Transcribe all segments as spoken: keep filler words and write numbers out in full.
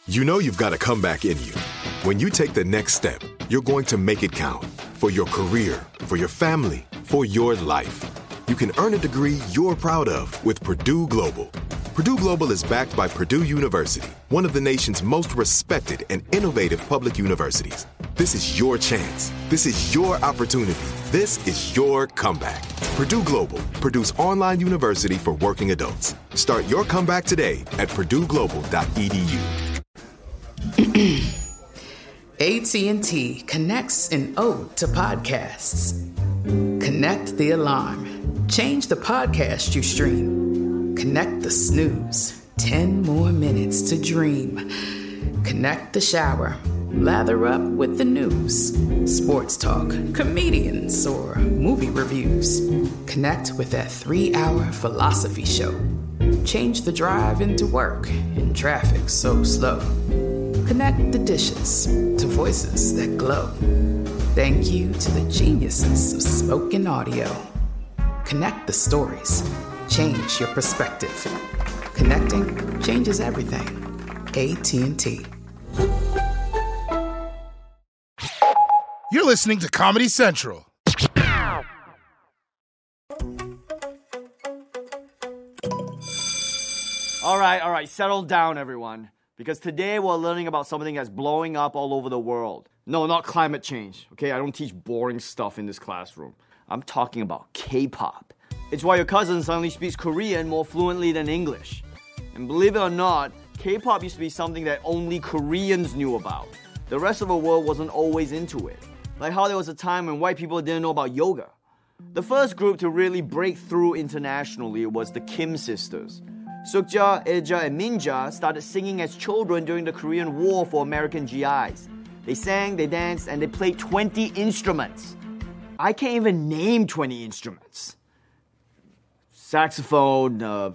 You know you've got a comeback in you. When you take the next step, you're going to make it count. For your career, for your family, for your life. You can earn a degree you're proud of with Purdue Global. Purdue Global is backed by Purdue University, one of the nation's most respected and innovative public universities. This is your chance. This is your opportunity. This is your comeback. Purdue Global, Purdue's online university for working adults. Start your comeback today at purdue global dot e d u. A T and T connects an ode to podcasts. Connect the alarm. Change the podcast you stream. Connect the snooze. Ten more minutes to dream. Connect the shower. Lather up with the news. Sports talk, comedians, or movie reviews. Connect with that three-hour philosophy show. Change the drive into work in traffic so slow. Connect the dishes to voices that glow. Thank you to the geniuses of spoken audio. Connect the stories. Change your perspective. Connecting changes everything. A T and T. You're listening to Comedy Central. All right, all right, settle down, everyone. Because today we're learning about something that's blowing up all over the world. No, not climate change, okay? I don't teach boring stuff in this classroom. I'm talking about K-pop. It's why your cousin suddenly speaks Korean more fluently than English. And believe it or not, K-pop used to be something that only Koreans knew about. The rest of the world wasn't always into it. Like how there was a time when white people didn't know about yoga. The first group to really break through internationally was the Kim sisters. Sukja, Ilja, and Minja started singing as children during the Korean War for American G Is. They sang, they danced, and they played twenty instruments. I can't even name twenty instruments. Saxophone, uh...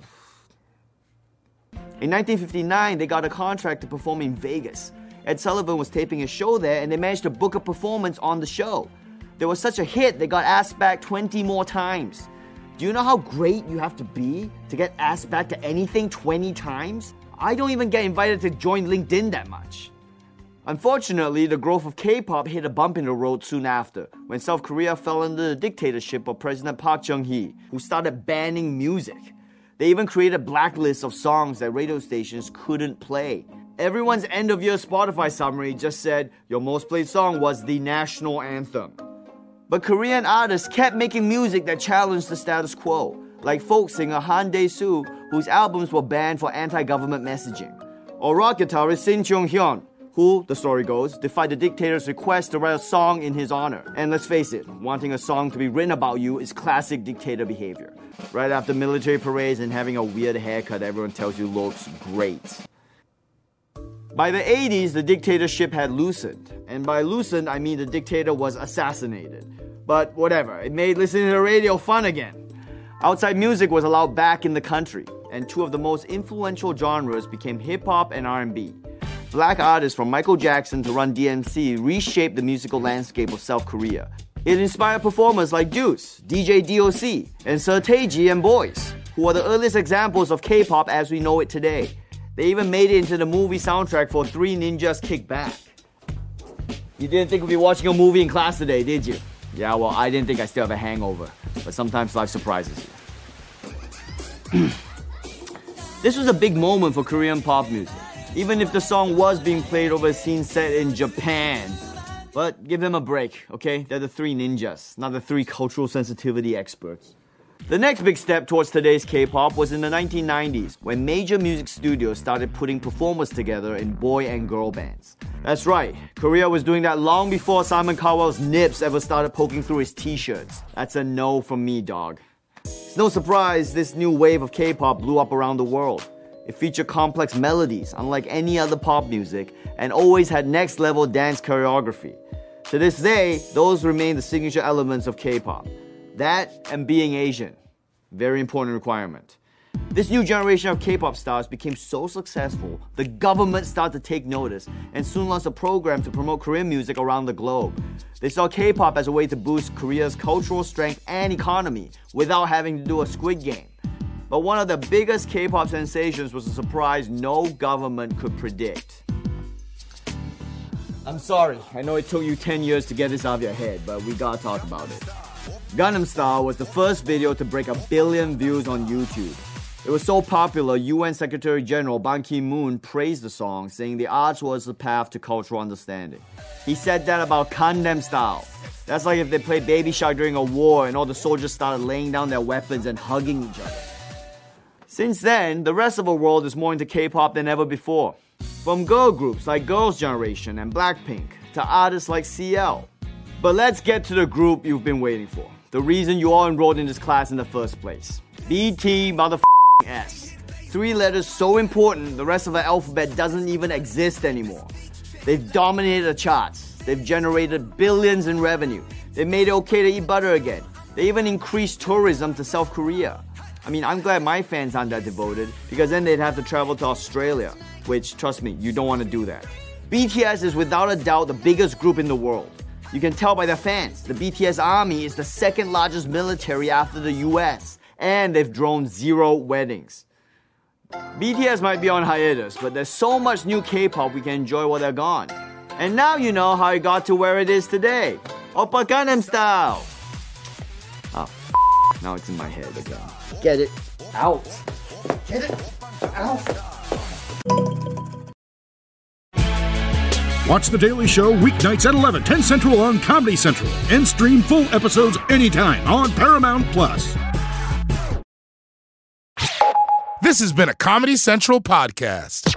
In nineteen fifty-nine, they got a contract to perform in Vegas. Ed Sullivan was taping a show there, and they managed to book a performance on the show. They were such a hit, they got asked back twenty more times. Do you know how great you have to be to get asked back to anything twenty times? I don't even get invited to join LinkedIn that much. Unfortunately, the growth of K-pop hit a bump in the road soon after, when South Korea fell under the dictatorship of President Park Chung-hee, who started banning music. They even created blacklists of songs that radio stations couldn't play. Everyone's end-of-year Spotify summary just said, your most played song was the national anthem. But Korean artists kept making music that challenged the status quo, like folk singer Han Dae-soo, whose albums were banned for anti-government messaging, or rock guitarist Shin Jong-hyun, who, the story goes, defied the dictator's request to write a song in his honor. And let's face it, wanting a song to be written about you is classic dictator behavior. Right after military parades and having a weird haircut everyone tells you looks great. By the eighties, the dictatorship had loosened. And by loosened, I mean the dictator was assassinated. But whatever, it made listening to the radio fun again. Outside music was allowed back in the country, and two of the most influential genres became hip-hop and R and B. Black artists from Michael Jackson to Run D M C reshaped the musical landscape of South Korea. It inspired performers like Deuce, D J D O C, and Seo Taiji and Boys, who are the earliest examples of K-pop as we know it today. They even made it into the movie soundtrack for Three Ninjas Kick Back. You didn't think we'd be watching a movie in class today, did you? Yeah, well, I didn't think I still have a hangover, but sometimes life surprises you. This was a big moment for Korean pop music, even if the song was being played over a scene set in Japan. But give them a break, okay? They're the three ninjas, not the three cultural sensitivity experts. The next big step towards today's K-pop was in the nineteen nineties, when major music studios started putting performers together in boy and girl bands. That's right, Korea was doing that long before Simon Cowell's nips ever started poking through his t-shirts. That's a no from me, dog. It's no surprise this new wave of K-pop blew up around the world. It featured complex melodies, unlike any other pop music, and always had next-level dance choreography. To this day, those remain the signature elements of K-pop. That and being Asian. Very important requirement. This new generation of K-pop stars became so successful, the government started to take notice and soon launched a program to promote Korean music around the globe. They saw K-pop as a way to boost Korea's cultural strength and economy without having to do a Squid Game. But one of the biggest K-pop sensations was a surprise no government could predict. I'm sorry. I know it took you ten years to get this out of your head, but we gotta talk about it. Gangnam Style was the first video to break a billion views on YouTube. It was so popular, U N Secretary General Ban Ki-moon praised the song, saying the arts was the path to cultural understanding. He said that about Gangnam Style. That's like if they played Baby Shark during a war and all the soldiers started laying down their weapons and hugging each other. Since then, the rest of the world is more into K-pop than ever before. From girl groups like Girls' Generation and Blackpink to artists like C L. But let's get to the group you've been waiting for. The reason you all enrolled in this class in the first place. B T motherfucking S. Three letters so important, the rest of the alphabet doesn't even exist anymore. They've dominated the charts. They've generated billions in revenue. They've made it okay to eat butter again. They even increased tourism to South Korea. I mean, I'm glad my fans aren't that devoted, because then they'd have to travel to Australia, which, trust me, you don't want to do that. B T S is without a doubt the biggest group in the world. You can tell by their fans. The B T S army is the second largest military after the U S, and they've drawn zero weddings. B T S might be on hiatus, but there's so much new K-pop we can enjoy while they're gone. And now you know how it got to where it is today. Oppa Gangnam Style! Oh, f***. Now it's in my head again. Get it out. Get it out. Watch The Daily Show weeknights at eleven, ten Central on Comedy Central. And stream full episodes anytime on Paramount Plus. This has been a Comedy Central podcast.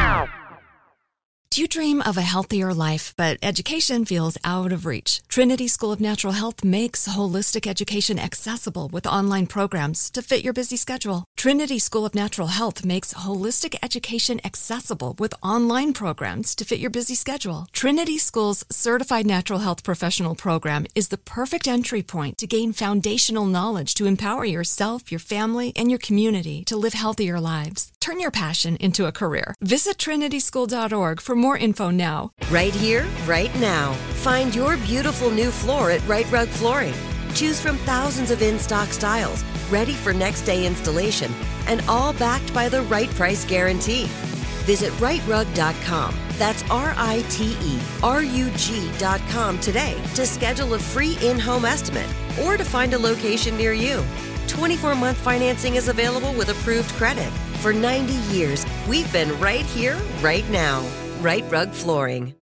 Do you dream of a healthier life, but education feels out of reach? Trinity School of Natural Health makes holistic education accessible with online programs to fit your busy schedule. Trinity School of Natural Health makes holistic education accessible with online programs to fit your busy schedule. Trinity School's Certified Natural Health Professional Program is the perfect entry point to gain foundational knowledge to empower yourself, your family, and your community to live healthier lives. Turn your passion into a career. Visit trinity school dot org for more info now. Right here, right now. Find your beautiful new floor at Right Rug Flooring. Choose from thousands of in-stock styles, ready for next day installation, and all backed by the right price guarantee. Visit right rug dot com. That's R I T E R U G dot com today to schedule a free in-home estimate or to find a location near you. twenty-four month financing is available with approved credit. For ninety years, we've been right here, right now. Right Rug Flooring.